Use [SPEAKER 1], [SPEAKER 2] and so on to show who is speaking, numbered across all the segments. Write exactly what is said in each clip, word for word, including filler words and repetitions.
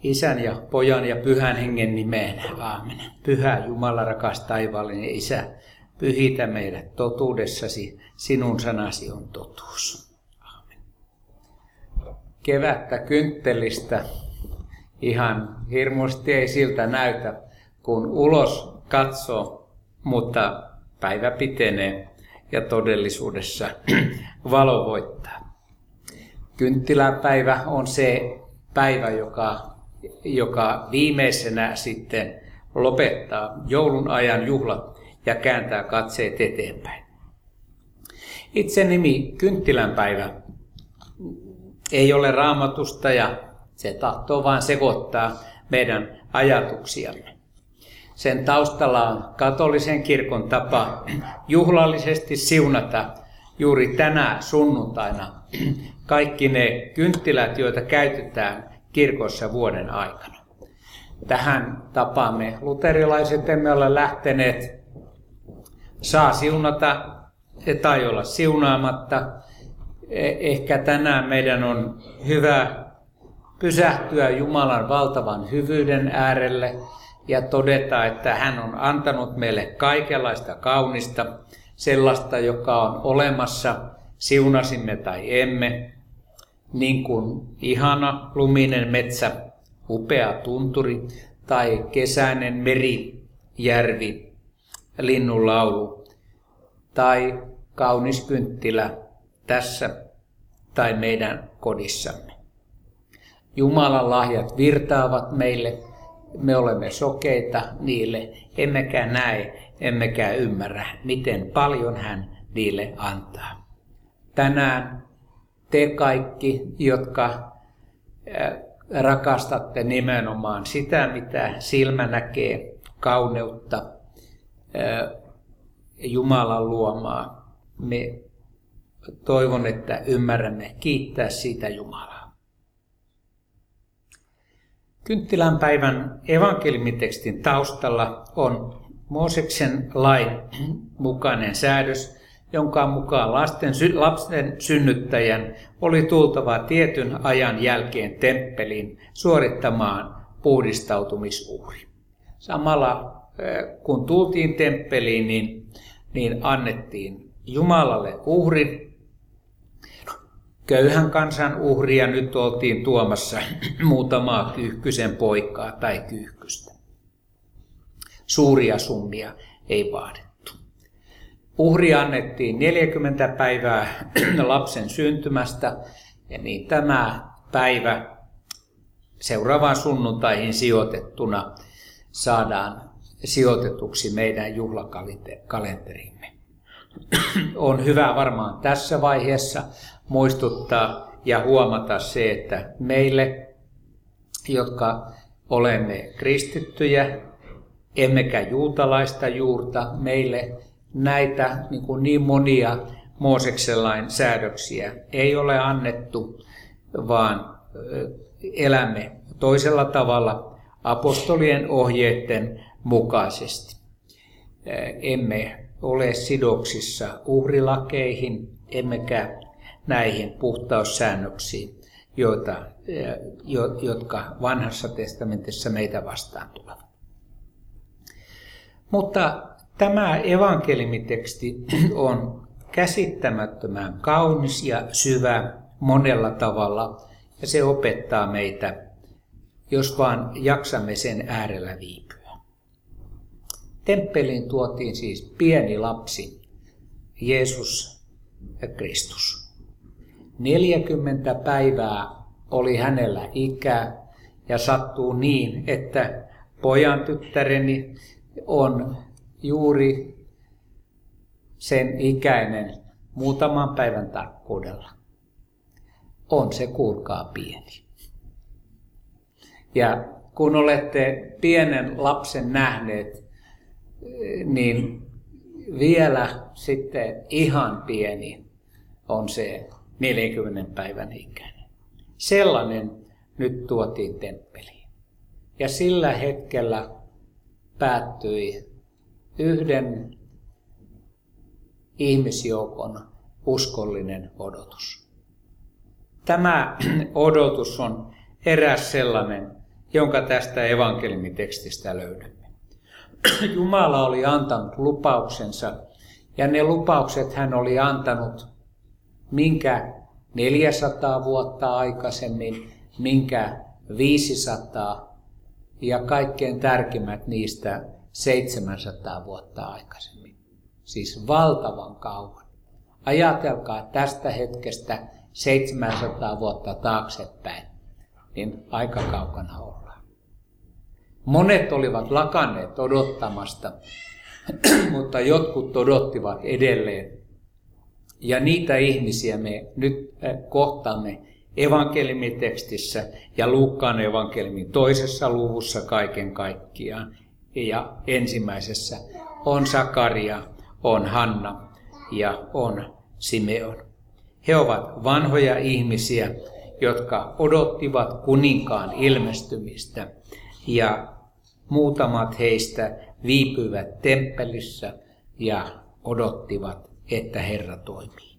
[SPEAKER 1] Isän ja Pojan ja Pyhän Hengen nimeen. Aamen. Pyhä Jumala, rakas taivaallinen Isä, pyhitä meidät totuudessasi, sinun sanasi on totuus. Aamen. Kevättä kynttelistä ihan hirmuisesti ei siltä näytä, kun ulos katsoo, mutta päivä pitenee ja todellisuudessa valo voittaa. Kynttiläpäivä on se päivä, joka, joka viimeisenä sitten lopettaa joulun ajan juhlat ja kääntää katseet eteenpäin. Itse nimi kynttilänpäivä ei ole Raamatusta ja se tahtoo vain sekoittaa meidän ajatuksiamme. Sen taustalla on katolisen kirkon tapa juhlallisesti siunata juuri tänä sunnuntaina kaikki ne kynttilät, joita käytetään kirkossa vuoden aikana. Tähän tapaan me luterilaiset emme ole lähteneet. Saa siunata tai olla siunaamatta. Ehkä tänään meidän on hyvä pysähtyä Jumalan valtavan hyvyyden äärelle ja todeta, että hän on antanut meille kaikenlaista kaunista, sellaista, joka on olemassa, siunasimme tai emme, niin kuin ihana luminen metsä, upea tunturi tai kesäinen meri, järvi, linnun laulu tai kaunis kynttilä tässä tai meidän kodissamme. Jumalan lahjat virtaavat meille, me olemme sokeita niille, emmekä näe, emmekä ymmärrä, miten paljon hän niille antaa. Tänään te kaikki, jotka rakastatte nimenomaan sitä, mitä silmä näkee, kauneutta, Jumalan luomaa, me toivon, että ymmärrämme kiittää siitä Jumalaa. Kynttilänpäivän evankeliumitekstin taustalla on Mooseksen lain mukainen säädös, jonka mukaan lasten, lapsen synnyttäjän oli tultava tietyn ajan jälkeen temppeliin suorittamaan puhdistautumisuhri. Samalla kun tultiin temppeliin, niin, niin annettiin Jumalalle uhri, köyhän kansan uhri, ja nyt oltiin tuomassa muutamaa kyyhkysen poikaa tai kyyhkystä. Suuria summia ei vaadittu. Uhri annettiin neljäkymmentä päivää lapsen syntymästä, ja niin tämä päivä seuraavaan sunnuntaihin sijoitettuna saadaan sijoitetuksi meidän juhlakalenterimme. On hyvä varmaan tässä vaiheessa muistuttaa ja huomata se, että meille, jotka olemme kristittyjä, emmekä juutalaista juurta, meille näitä niin, kuin niin monia Mooseksen lain säädöksiä ei ole annettu, vaan elämme toisella tavalla apostolien ohjeiden mukaisesti. Emme ole sidoksissa uhrilakeihin, emmekä näihin puhtaussäännöksiin, joita, jotka vanhassa testamentissa meitä vastaan tulevat. Mutta tämä evankeliumiteksti on käsittämättömän kaunis ja syvä monella tavalla, ja se opettaa meitä, jos vaan jaksamme sen äärellä viipyä. Temppeliin tuotiin siis pieni lapsi, Jeesus ja Kristus. neljäkymmentä päivää oli hänellä ikää, ja sattuu niin, että pojan tyttäreni on juuri sen ikäinen muutaman päivän tarkkuudella. On se, kuulkaa, pieni. Ja kun olette pienen lapsen nähneet, niin vielä sitten ihan pieni on se neljänkymmenen päivän ikäinen. Sellainen nyt tuotiin temppeliin. Ja sillä hetkellä päättyi yhden ihmisjoukon uskollinen odotus. Tämä odotus on eräs sellainen, jonka tästä evankeliumitekstistä löydämme. Jumala oli antanut lupauksensa, ja ne lupaukset hän oli antanut minkä neljäsataa vuotta aikaisemmin, minkä viisisataa ja kaikkein tärkeimmät niistä seitsemänsataa vuotta aikaisemmin. Siis valtavan kauan. Ajatelkaa tästä hetkestä seitsemänsataa vuotta taaksepäin, niin aika kaukana ollaan. Monet olivat lakanneet odottamasta, mutta jotkut odottivat edelleen. Ja niitä ihmisiä me nyt kohtaamme evankeliumitekstissä ja Luukkaan evankeliumin toisessa luvussa kaiken kaikkiaan. Ja ensimmäisessä on Sakaria, on Hanna ja on Simeon. He ovat vanhoja ihmisiä, jotka odottivat kuninkaan ilmestymistä, ja muutamat heistä viipyivät temppelissä ja odottivat, että Herra toimii.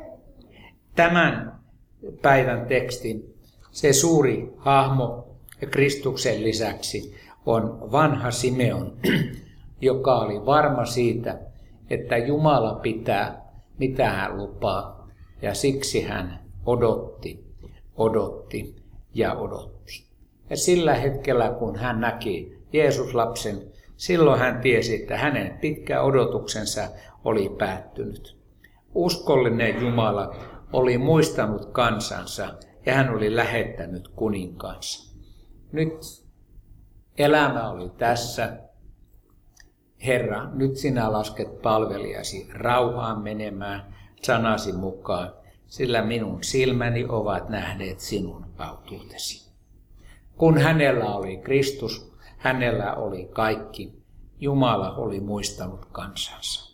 [SPEAKER 1] Tämän päivän tekstin se suuri hahmo Kristuksen lisäksi on vanha Simeon, joka oli varma siitä, että Jumala pitää, mitä hän lupaa, ja siksi hän odotti, odotti ja odotti. Ja sillä hetkellä, kun hän näki Jeesus-lapsen, silloin hän tiesi, että hänen pitkä odotuksensa oli päättynyt. Uskollinen Jumala oli muistanut kansansa ja hän oli lähettänyt kuninkaansa. Nyt elämä oli tässä. Herra, nyt sinä lasket palvelijasi rauhaan menemään sanasi mukaan, sillä minun silmäni ovat nähneet sinun autuutesi. Kun hänellä oli Kristus, hänellä oli kaikki. Jumala oli muistanut kansansa.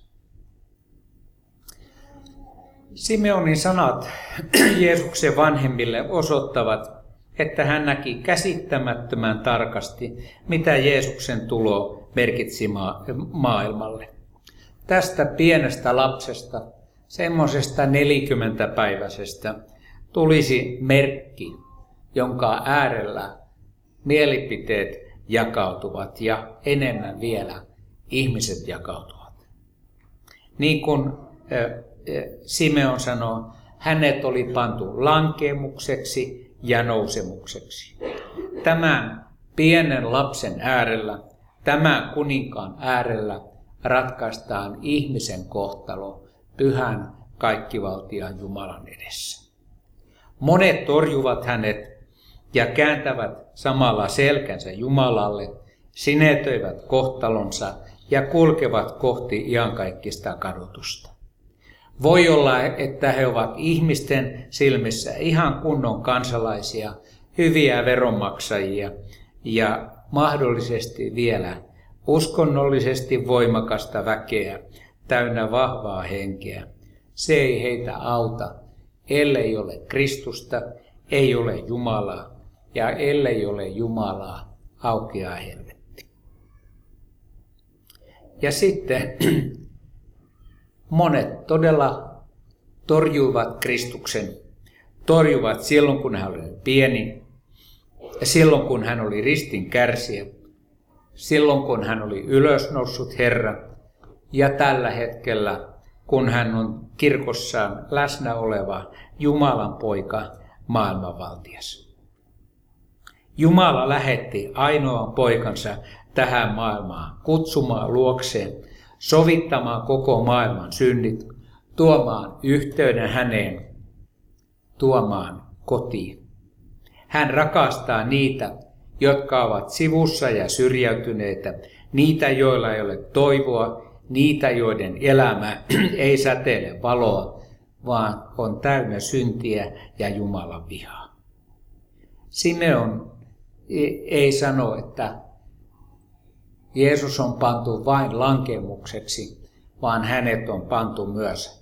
[SPEAKER 1] Simeonin sanat Jeesuksen vanhemmille osoittavat, että hän näki käsittämättömän tarkasti, mitä Jeesuksen tulo merkitsi maailmalle. Tästä pienestä lapsesta, semmoisesta neljäkymmentäpäiväisestä, tulisi merkki, jonka äärellä mielipiteet jakautuvat ja enemmän vielä ihmiset jakautuvat. Niin kuin Simeon sanoo, hänet oli pantu lankeemukseksi ja nousemukseksi. Tämän pienen lapsen äärellä, tämän kuninkaan äärellä ratkaistaan ihmisen kohtalo pyhän kaikkivaltiaan Jumalan edessä. Monet torjuvat hänet ja kääntävät samalla selkänsä Jumalalle, sinetöivät kohtalonsa ja kulkevat kohti iankaikkista kadotusta. Voi olla, että he ovat ihmisten silmissä ihan kunnon kansalaisia, hyviä veronmaksajia ja mahdollisesti vielä uskonnollisesti voimakasta väkeä, täynnä vahvaa henkeä. Se ei heitä auta, ellei ole Kristusta, ei ole Jumalaa, ja ellei ole Jumalaa, aukeaa helvetti. Ja sitten monet todella torjuivat Kristuksen, torjuivat silloin kun hän oli pieni, ja silloin kun hän oli ristin kärsijä, silloin kun hän oli ylösnoussut Herra, ja tällä hetkellä kun hän on kirkossaan läsnä oleva Jumalan poika, maailmanvaltias. Jumala lähetti ainoan poikansa tähän maailmaan kutsumaan luokseen, sovittamaan koko maailman synnit, tuomaan yhteyden häneen, tuomaan kotiin. Hän rakastaa niitä, jotka ovat sivussa ja syrjäytyneitä, niitä, joilla ei ole toivoa, niitä, joiden elämä ei säteile valoa, vaan on täynnä syntiä ja Jumalan vihaa. Simeon ei sano, että Jeesus on pantu vain lankemukseksi, vaan hänet on pantu myös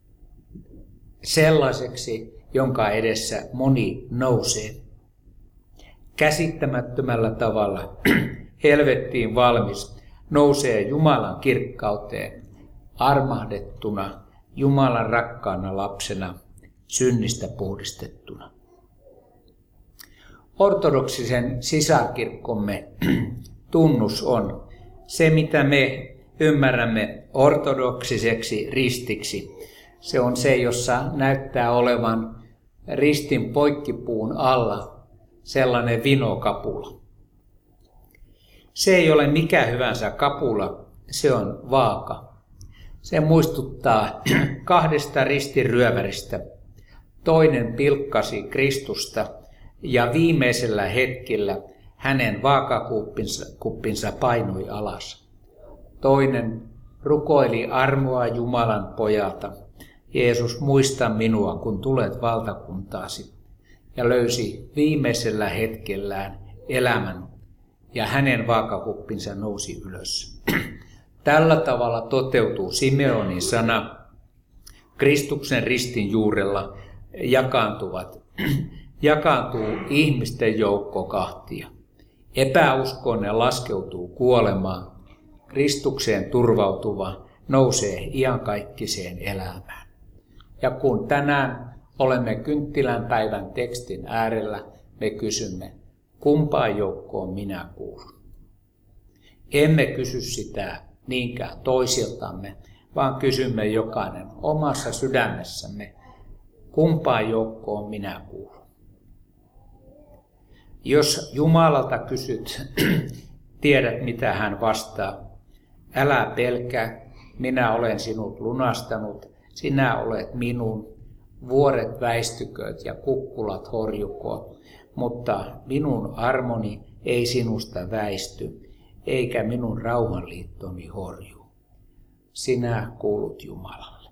[SPEAKER 1] sellaiseksi, jonka edessä moni nousee. Käsittämättömällä tavalla helvettiin valmis nousee Jumalan kirkkauteen armahdettuna, Jumalan rakkaana lapsena, synnistä puhdistettuna. ortodoksisen sisarkirkkomme tunnus on se, mitä me ymmärrämme ortodoksiseksi ristiksi. Se on se, jossa näyttää olevan ristin poikkipuun alla sellainen vinokapula. Se ei ole mikä hyvänsä kapula, se on vaaka. Se muistuttaa kahdesta ristinryöväristä. Toinen pilkkasi Kristusta ja viimeisellä hetkellä hänen vaakakuppinsa kuppinsa painui alas. Toinen rukoili armoa Jumalan pojalta. Jeesus, muista minua, kun tulet valtakuntaasi, ja löysi viimeisellä hetkellään elämän, ja hänen vaakakuppinsa nousi ylös. Tällä tavalla toteutuu Simeonin sana. Kristuksen ristin juurella jakaantuvat, jakaantuu ihmisten joukko kahtia. Epäuskoinen laskeutuu kuolemaan. Kristukseen turvautuva nousee iankaikkiseen elämään. Ja kun tänään olemme kynttilänpäivän tekstin äärellä, me kysymme, kumpaan joukkoon minä kuulun? Emme kysy sitä niinkään toisiltamme, vaan kysymme jokainen omassa sydämessämme, kumpaan joukkoon minä kuulun. Jos Jumalalta kysyt, tiedät mitä hän vastaa. Älä pelkää, minä olen sinut lunastanut, sinä olet minun, vuoret väistykööt ja kukkulat horjukoot, mutta minun armoni ei sinusta väisty, eikä minun rauhanliittoni horju. Sinä kuulut Jumalalle.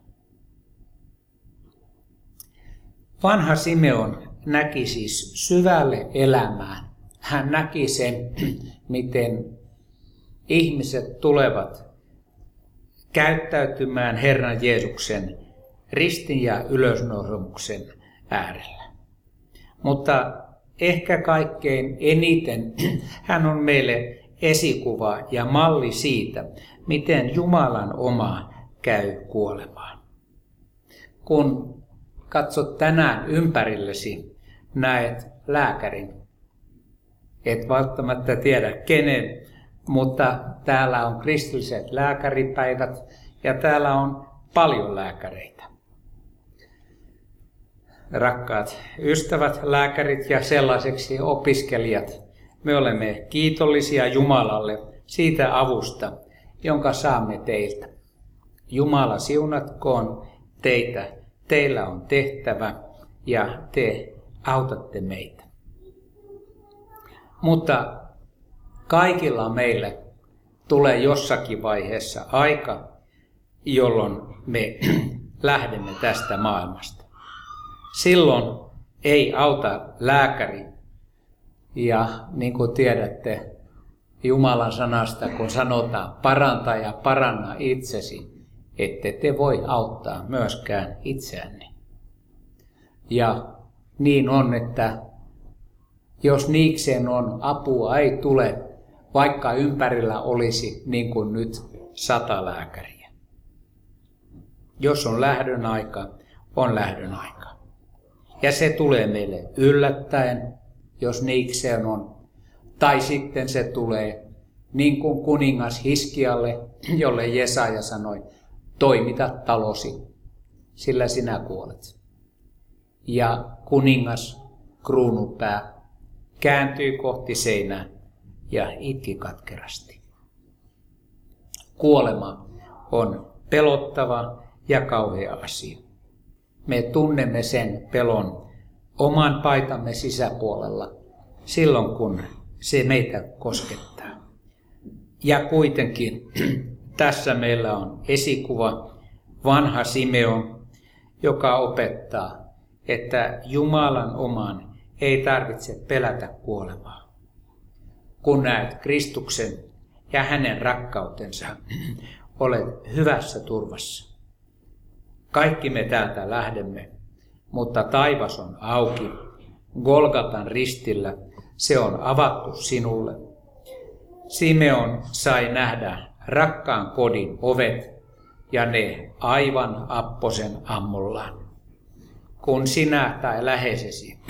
[SPEAKER 1] Vanha Simeon näki siis syvälle elämään. Hän näki sen, miten ihmiset tulevat käyttäytymään Herran Jeesuksen ristin ja ylösnousemuksen äärellä. Mutta ehkä kaikkein eniten hän on meille esikuva ja malli siitä, miten Jumalan oma käy kuolemaan. Kun katsot tänään ympärillesi, näet lääkärin. Et välttämättä tiedä kenen, mutta täällä on kristilliset lääkäripäivät ja täällä on paljon lääkäreitä. Rakkaat ystävät, lääkärit ja sellaiseksi opiskelijat, me olemme kiitollisia Jumalalle siitä avusta, jonka saamme teiltä. Jumala siunatkoon teitä, teillä on tehtävä ja te autatte meitä. Mutta kaikilla meillä tulee jossakin vaiheessa aika, jolloin me lähdemme tästä maailmasta. Silloin ei auta lääkäri. Ja niin kuin tiedätte Jumalan sanasta, kun sanotaan parantaa ja paranna itsesi, ette te voi auttaa myöskään itseänne. Ja niin on, että jos niikseen on, apua ei tule, vaikka ympärillä olisi niin kuin nyt sata lääkäriä. Jos on lähdön aika, on lähdön aika. Ja se tulee meille yllättäen, jos niikseen on. Tai sitten se tulee niin kuin kuningas Hiskialle, jolle Jesaja sanoi, toimita talosi, sillä sinä kuolet. Ja kuningas kruunupää kääntyi kohti seinää ja itki katkerasti. Kuolema on pelottava ja kauhea asia. Me tunnemme sen pelon oman paitamme sisäpuolella silloin, kun se meitä koskettaa. Ja kuitenkin tässä meillä on esikuva, vanha Simeon, joka opettaa, että Jumalan oman ei tarvitse pelätä kuolemaa. Kun näet Kristuksen ja hänen rakkautensa, olet hyvässä turvassa. Kaikki me täältä lähdemme, mutta taivas on auki. Golgatan ristillä se on avattu sinulle. Simeon sai nähdä rakkaan kodin ovet ja ne aivan apposen ammollaan. Kun sinä tai läheisesi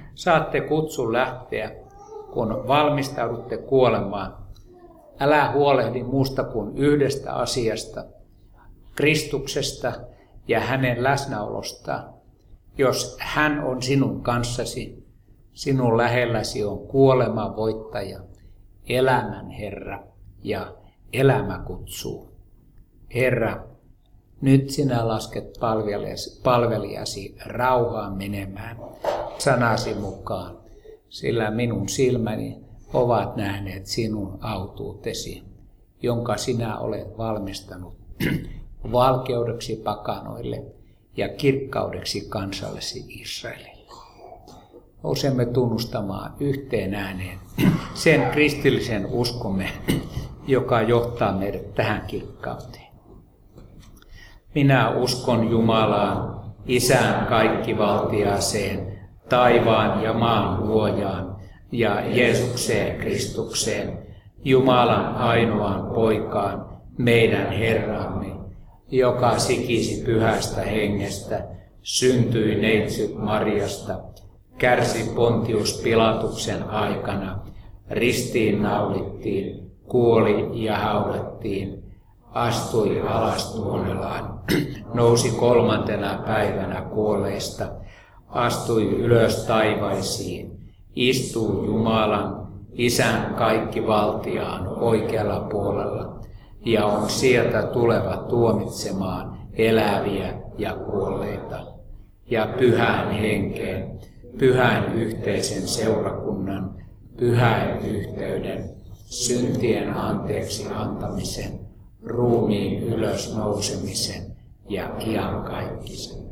[SPEAKER 1] saatte kutsun lähteä, kun valmistaudutte kuolemaan. Älä huolehdi muusta kuin yhdestä asiasta, Kristuksesta ja hänen läsnäolostaan. Jos hän on sinun kanssasi, sinun lähelläsi on kuoleman voittaja, elämän Herra ja elämä kutsuu. Herra, nyt sinä lasket palvelijasi, palvelijasi rauhaan menemään sanasi mukaan, sillä minun silmäni ovat nähneet sinun autuutesi, jonka sinä olet valmistanut valkeudeksi pakanoille ja kirkkaudeksi kansallesi Israelille. Nousemme tunnustamaan yhteen ääneen sen kristillisen uskomme, joka johtaa meidät tähän kirkkauteen. Minä uskon Jumalaan, Isään kaikkivaltiaaseen, taivaan ja maan luojaan, ja Jeesukseen Kristukseen, Jumalan ainoaan poikaan, meidän Herramme, joka sikisi pyhästä hengestä, syntyi neitsyt Marjasta, kärsi Pontius Pilatuksen aikana, ristiin naulittiin, kuoli ja haudattiin, astui alas tuonelaan, nousi kolmantena päivänä kuolleista, astui ylös taivaisiin, istuu Jumalan, Isän kaikkivaltiaan oikealla puolella, ja on sieltä tuleva tuomitsemaan eläviä ja kuolleita, ja pyhän henkeen, pyhän yhteisen seurakunnan, pyhän yhteyden, syntien anteeksi antamisen, ruumiin ylösnousemisen ja iankaikkisen.